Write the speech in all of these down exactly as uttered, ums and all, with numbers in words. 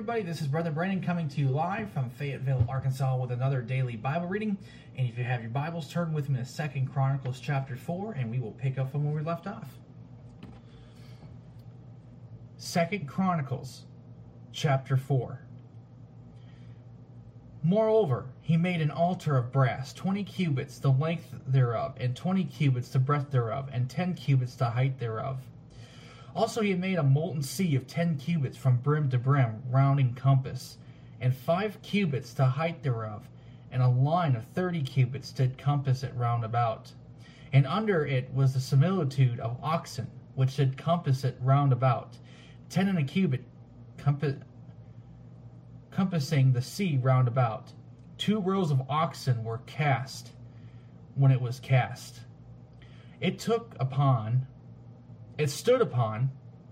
everybody, this is Brother Brandon coming to you live from Fayetteville, Arkansas with another daily Bible reading. And if you have your Bibles, turn with me to Second Chronicles chapter four, and we will pick up from where we left off. Second Chronicles chapter four. Moreover, he made an altar of brass, twenty cubits the length thereof, and twenty cubits the breadth thereof, and ten cubits the height thereof. Also he made a molten sea of ten cubits from brim to brim, round in compass, and five cubits the height thereof, and a line of thirty cubits did compass it round about. And under it was the similitude of oxen, which did compass it round about, ten and a cubit compass, compassing the sea round about. Two rows of oxen were cast when it was cast. It took upon It stood upon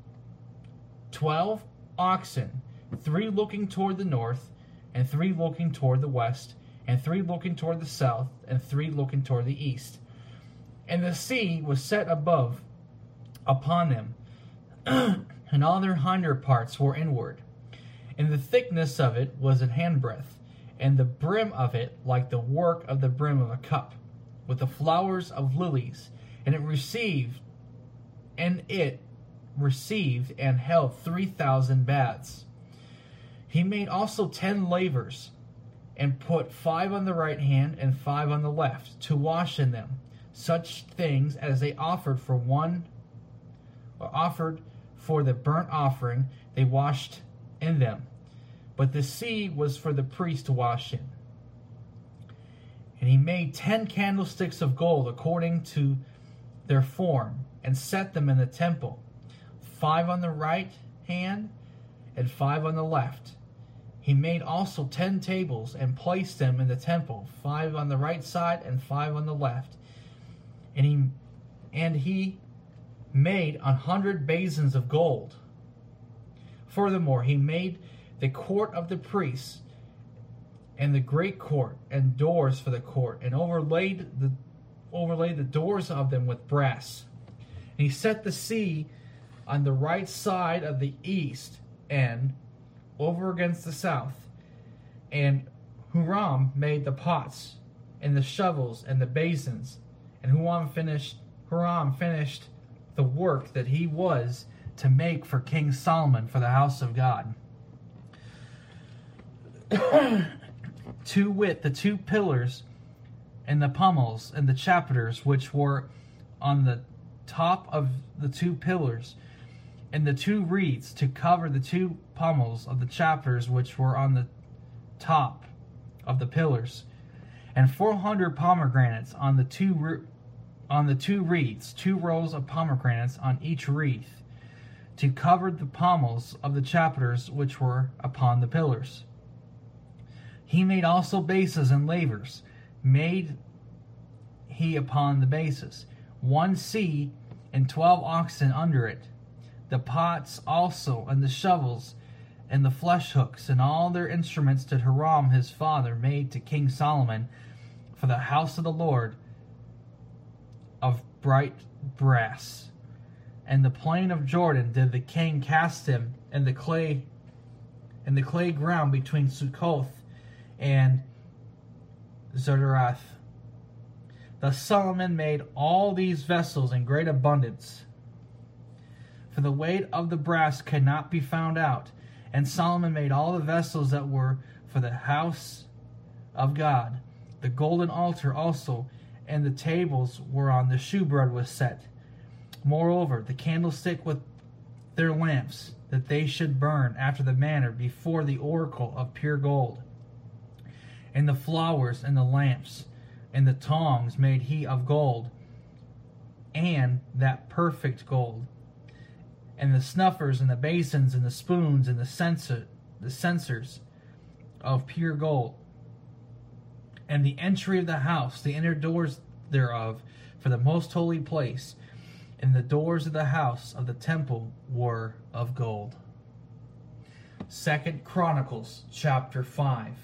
twelve oxen, three looking toward the north, and three looking toward the west, and three looking toward the south, and three looking toward the east. And the sea was set above upon them, and all their hinder parts were inward. And the thickness of it was an handbreadth, and the brim of it like the work of the brim of a cup, with the flowers of lilies. And it received And it received and held three thousand baths. He made also ten lavers, and put five on the right hand and five on the left, to wash in them such things as they offered for one, or offered for the burnt offering. They washed in them, but the sea was for the priest to wash in. And he made ten candlesticks of gold according to their form, and set them in the temple, five on the right hand and five on the left. He made also ten tables, and placed them in the temple, five on the right side and five on the left. And he and he made an hundred basins of gold. Furthermore, he made the court of the priests, and the great court, and doors for the court, and overlaid the overlaid the doors of them with brass. And he set the sea on the right side of the east end, over against the south. And Huram made the pots, and the shovels, and the basins. And Huram finished, Huram finished the work that he was to make for King Solomon for the house of God. To wit, the two pillars, and the pommels, and the chapiters, which were on the top of the two pillars, and the two reeds to cover the two pommels of the chapiters which were on the top of the pillars, and four hundred pomegranates on the two on the two reeds, two rows of pomegranates on each wreath, to cover the pommels of the chapiters which were upon the pillars. He made also bases and lavers, made he upon the bases, one sea and twelve oxen under it. The pots also, and the shovels, and the flesh hooks, and all their instruments did Huram his father made to King Solomon for the house of the Lord of bright brass. And the plain of Jordan did the king cast him in the clay in the clay ground between Succoth and Zodarath. Thus Solomon made all these vessels in great abundance, for the weight of the brass could not be found out. And Solomon made all the vessels that were for the house of God. The golden altar also, and the tables whereon the shewbread was set. Moreover, the candlestick with their lamps, that they should burn after the manner before the oracle of pure gold. And the flowers and the lamps, and the tongs made he of gold, and that perfect gold. And the snuffers, and the basins, and the spoons, and the censer, the censers of pure gold. And the entry of the house, the inner doors thereof, for the most holy place, and the doors of the house of the temple were of gold. Second Chronicles chapter five.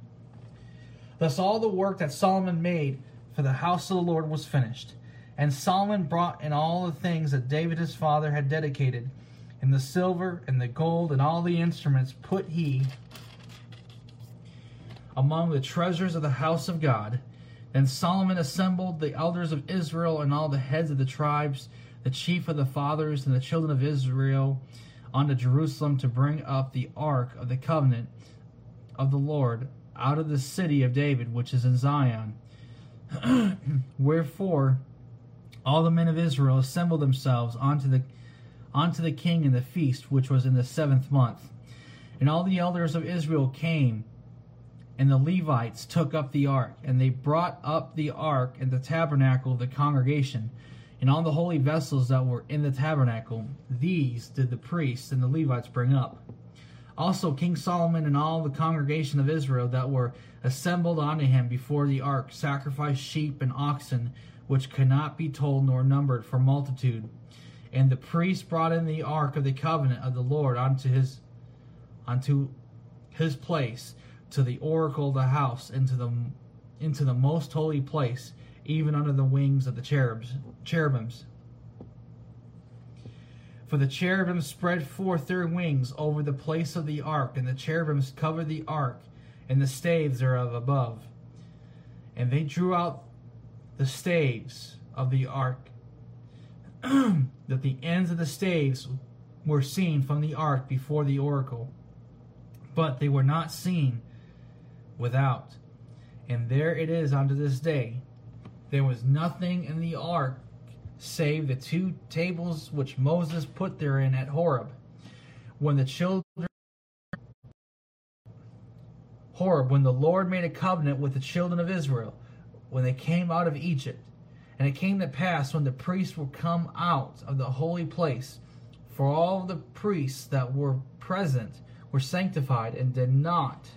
Thus all the work that Solomon made for the house of the Lord was finished. And Solomon brought in all the things that David his father had dedicated, and the silver, and the gold, and all the instruments put he among the treasures of the house of God. Then Solomon assembled the elders of Israel and all the heads of the tribes, the chief of the fathers and the children of Israel, unto Jerusalem to bring up the ark of the covenant of the Lord out of the city of David, which is in Zion. Wherefore all the men of Israel assembled themselves unto the unto the king in the feast, which was in the seventh month. And all the elders of Israel came, and the Levites took up the ark, and they brought up the ark in the tabernacle of the congregation, and all the holy vessels that were in the tabernacle. These did the priests and the Levites bring up. Also King Solomon and all the congregation of Israel that were assembled unto him before the ark sacrificed sheep and oxen, which could not be told nor numbered for multitude. And the priests brought in the ark of the covenant of the Lord unto his unto his place, to the oracle of the house, into the into the most holy place, even under the wings of the cherubs, cherubims. For the cherubims spread forth their wings over the place of the ark, and the cherubims covered the ark, and the staves thereof above. And they drew out the staves of the ark, that the ends of the staves were seen from the ark before the oracle, but they were not seen without. And there it is unto this day. There was nothing in the ark save the two tables which Moses put therein at Horeb. When the children Horeb, when the Lord made a covenant with the children of Israel, when they came out of Egypt. And it came to pass, when the priests were come out of the holy place, for all the priests that were present were sanctified, and did not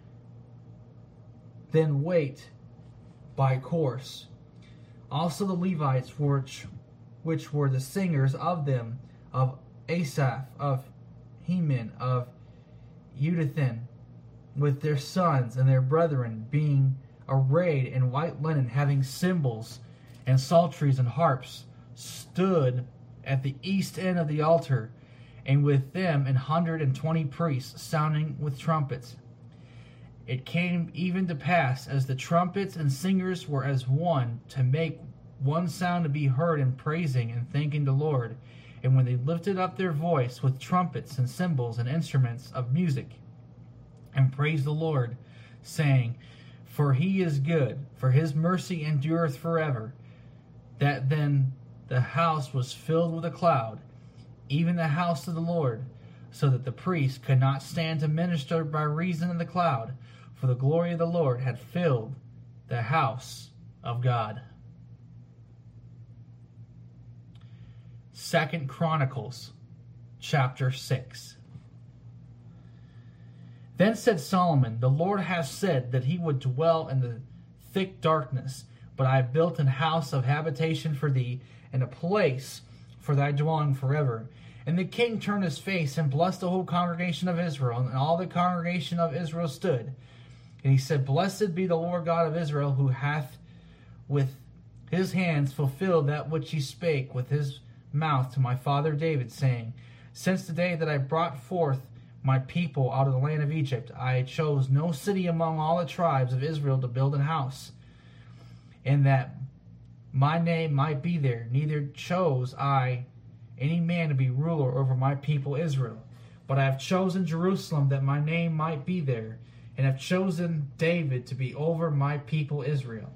then wait by course. Also the Levites, which, which were the singers of them, of Asaph, of Heman, of Jeduthun, with their sons and their brethren, being arrayed in white linen, having cymbals and psalteries and harps, stood at the east end of the altar, and with them an hundred and twenty priests, sounding with trumpets. It came even to pass, as the trumpets and singers were as one, to make one sound to be heard in praising and thanking the Lord. And when they lifted up their voice with trumpets and cymbals and instruments of music, and praised the Lord, saying, For he is good, for his mercy endureth forever. That then the house was filled with a cloud, even the house of the Lord, so that the priests could not stand to minister by reason of the cloud, for the glory of the Lord had filled the house of God. Second Chronicles, chapter six. Then said Solomon, The Lord hath said that he would dwell in the thick darkness, but I have built an house of habitation for thee, and a place for thy dwelling forever. And the king turned his face and blessed the whole congregation of Israel, and all the congregation of Israel stood. And he said, Blessed be the Lord God of Israel, who hath with his hands fulfilled that which he spake with his mouth to my father David, saying, Since the day that I brought forth my people out of the land of Egypt, I chose no city among all the tribes of Israel to build an house, and that my name might be there. Neither chose I any man to be ruler over my people Israel. But I have chosen Jerusalem, that my name might be there, and have chosen David to be over my people Israel.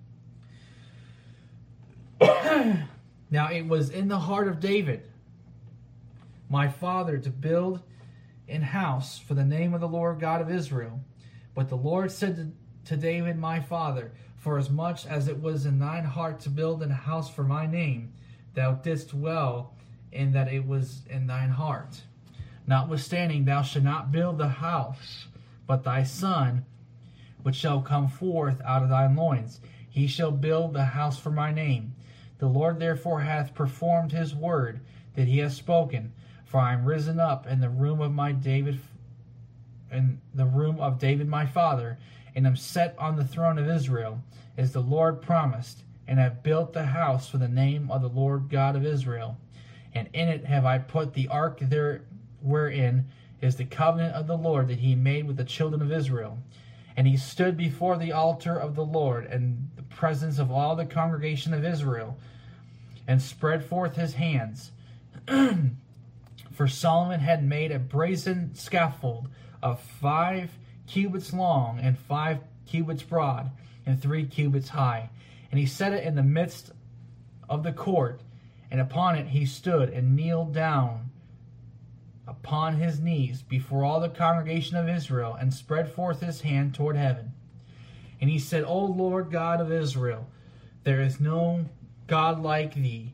Now it was in the heart of David, my father, to build an house for the name of the Lord God of Israel. But the Lord said to, to David my father, For as much as it was in thine heart to build an house for my name, thou didst well in that it was in thine heart. Notwithstanding, thou shalt not build the house, but thy son, which shall come forth out of thy loins, he shall build the house for my name. The Lord therefore hath performed his word that he hath spoken. For I am risen up in the room of my David, in the room of David my father, and am set on the throne of Israel, as the Lord promised, and have built the house for the name of the Lord God of Israel. and in it have I put the ark there, wherein is the covenant of the Lord that he made with the children of Israel. And he stood before the altar of the Lord in the presence of all the congregation of Israel, and spread forth his hands. For Solomon had made a brazen scaffold of five cubits long, and five cubits broad, and three cubits high. And he set it in the midst of the court, and upon it he stood and kneeled down upon his knees before all the congregation of Israel, and spread forth his hand toward heaven. And he said, O Lord God of Israel, there is no God like thee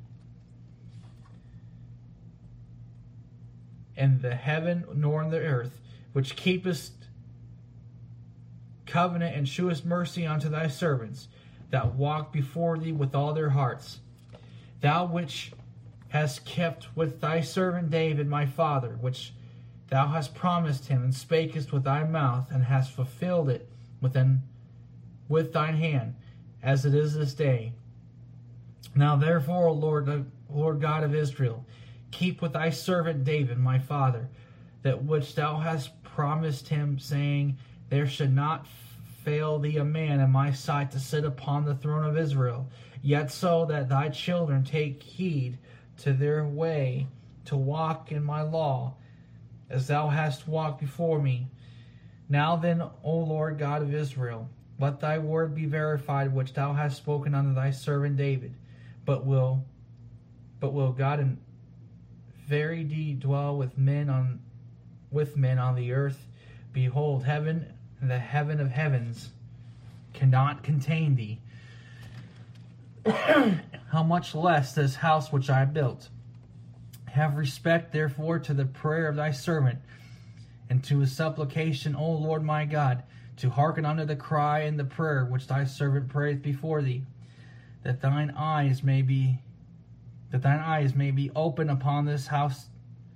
in the heaven nor in the earth, which keepest covenant and shewest mercy unto thy servants, that walk before thee with all their hearts. Thou which hast kept with thy servant David my father, which thou hast promised him, and spakest with thy mouth, and hast fulfilled it within, with thine hand, as it is this day. Now therefore, O Lord, Lord God of Israel, keep with thy servant David my father, that which thou hast promised him, saying, there should not fail thee a man in my sight to sit upon the throne of Israel, yet so that thy children take heed to their way, to walk in my law, as thou hast walked before me. Now then, O Lord God of Israel, let thy word be verified, which thou hast spoken unto thy servant David. But will, but will God in verity dwell with men on, with men on the earth? Behold, heaven and the heaven of heavens cannot contain thee. How much less this house which I built? Have respect, therefore, to the prayer of thy servant, and to his supplication, O Lord my God, to hearken unto the cry and the prayer which thy servant prayeth before thee, that thine eyes may be, that thine eyes may be open upon this house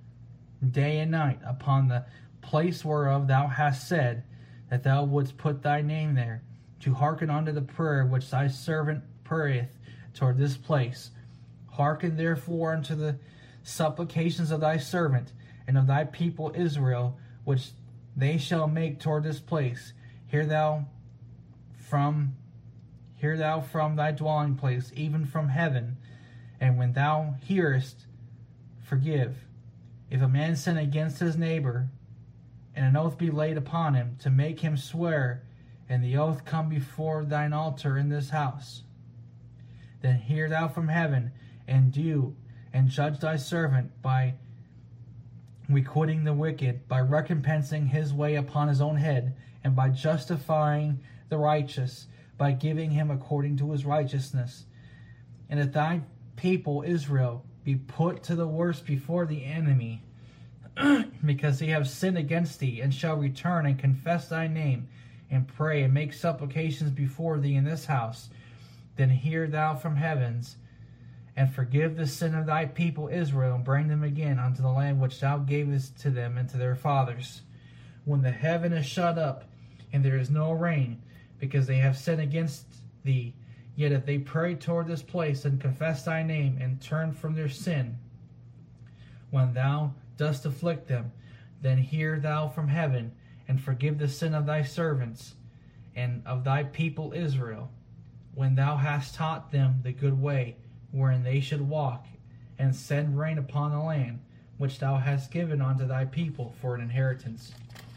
day and night, upon the place whereof thou hast said that thou wouldst put thy name there, to hearken unto the prayer which thy servant prayeth toward this place. Hearken therefore unto the supplications of thy servant and of thy people Israel, which they shall make toward this place. Hear thou from hear thou from thy dwelling place, even from heaven, and when thou hearest, forgive. If a man sin against his neighbor, and an oath be laid upon him, to make him swear, and the oath come before thine altar in this house, then hear thou from heaven, and do, and judge thy servant by requiting the wicked, by recompensing his way upon his own head, and by justifying the righteous, by giving him according to his righteousness. And if thy people Israel be put to the worst before the enemy, because they have sinned against thee, and shall return and confess thy name, and pray and make supplications before thee in this house, then hear thou from heavens, and forgive the sin of thy people Israel, and bring them again unto the land which thou gavest to them and to their fathers. When the heaven is shut up, and there is no rain, because they have sinned against thee, yet if they pray toward this place, and confess thy name, and turn from their sin, when thou dost afflict them, then hear thou from heaven, and forgive the sin of thy servants, and of thy people Israel, when thou hast taught them the good way, wherein they should walk, and send rain upon the land, which thou hast given unto thy people for an inheritance.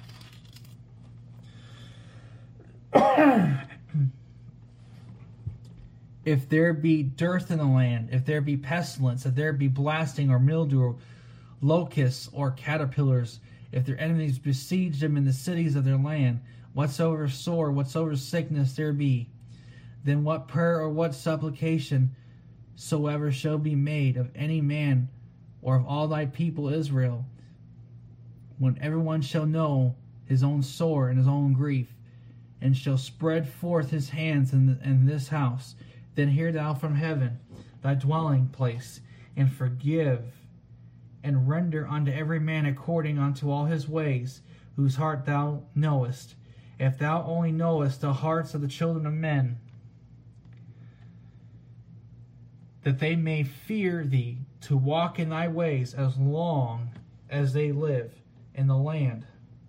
If there be dearth in the land, if there be pestilence, if there be blasting or mildew, or locusts or caterpillars, if their enemies besiege them in the cities of their land, whatsoever sore, whatsoever sickness there be, then what prayer or what supplication soever shall be made of any man or of all thy people Israel, when everyone shall know his own sore and his own grief, and shall spread forth his hands in, the, in this house, then hear thou from heaven thy dwelling place, and forgive, and render unto every man according unto all his ways, whose heart thou knowest. If thou only knowest the hearts of the children of men, that they may fear thee, to walk in thy ways as long as they live in the land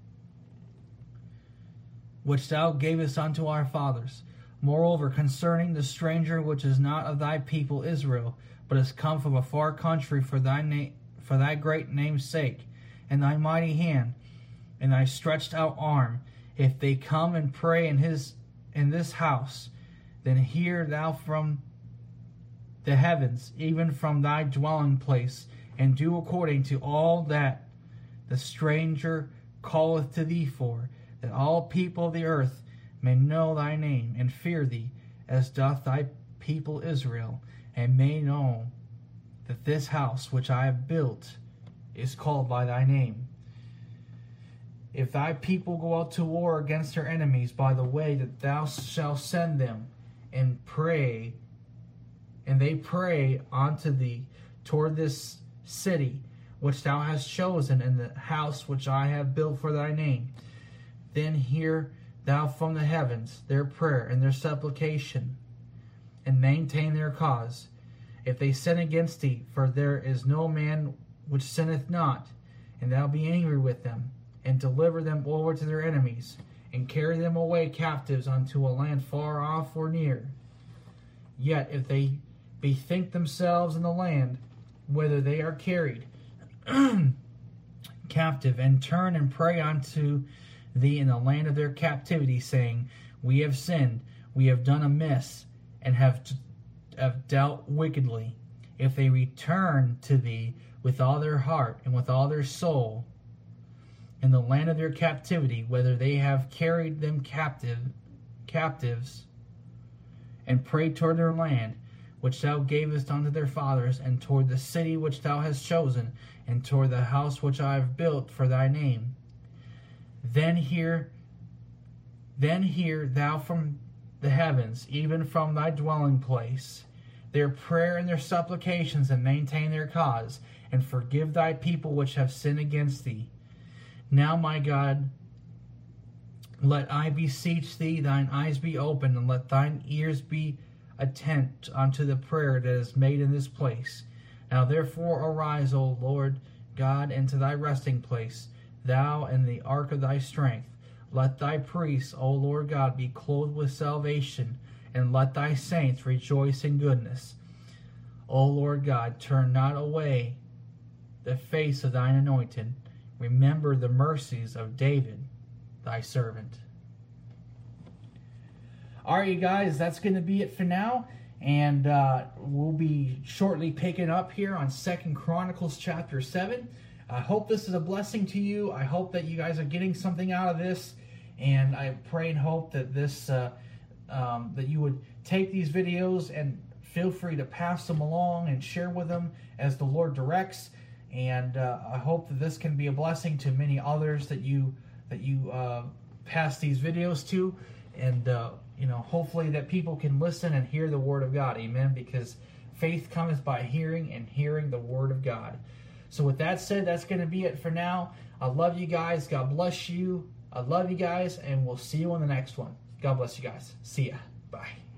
which thou gavest unto our fathers. Moreover, concerning the stranger which is not of thy people Israel, but is come from a far country for thy name, for thy great name's sake, and thy mighty hand, and thy stretched out arm, if they come and pray in his in this house, then hear thou from the heavens, even from thy dwelling place, and do according to all that the stranger calleth to thee for, that all people of the earth may know thy name, and fear thee, as doth thy people Israel, and may know that this house which I have built is called by thy name. If thy people go out to war against their enemies by the way that thou shalt send them, and pray, and they pray unto thee toward this city which thou hast chosen, and the house which I have built for thy name, then hear thou from the heavens their prayer and their supplication, and maintain their cause. If they sin against thee, for there is no man which sinneth not, and thou be angry with them, and deliver them over to their enemies, and carry them away captives unto a land far off or near. Yet if they bethink themselves in the land whither they are carried captive, and turn and pray unto thee in the land of their captivity, saying, We have sinned, we have done amiss, and have, have dealt wickedly. If they return to thee with all their heart and with all their soul in the land of their captivity, whether they have carried them captive, captives, and pray toward their land, which thou gavest unto their fathers, and toward the city which thou hast chosen, and toward the house which I have built for thy name, Then hear, then hear thou from the heavens, even from thy dwelling place, their prayer and their supplications, and maintain their cause, and forgive thy people which have sinned against thee. Now, my God, let I beseech thee, thine eyes be open, and let thine ears be attent unto the prayer that is made in this place. Now therefore arise, O Lord God, into thy resting place, thou and the ark of thy strength. Let thy priests, O Lord God, be clothed with salvation, and let thy saints rejoice in goodness. O Lord God, turn not away the face of thine anointed. Remember the mercies of David, thy servant. All right, you guys, that's going to be it for now. And uh, we'll be shortly picking up here on Second Chronicles chapter seven. I hope this is a blessing to you. I hope that you guys are getting something out of this. And I pray and hope that this, uh, um, that you would take these videos and feel free to pass them along and share with them as the Lord directs. And uh, I hope that this can be a blessing to many others that you that you uh, pass these videos to. And, uh, you know, hopefully that people can listen and hear the Word of God. Amen. Because faith cometh by hearing, and hearing the Word of God. So with that said, that's going to be it for now. I love you guys. God bless you. I love you guys. And we'll see you on the next one. God bless you guys. See ya. Bye.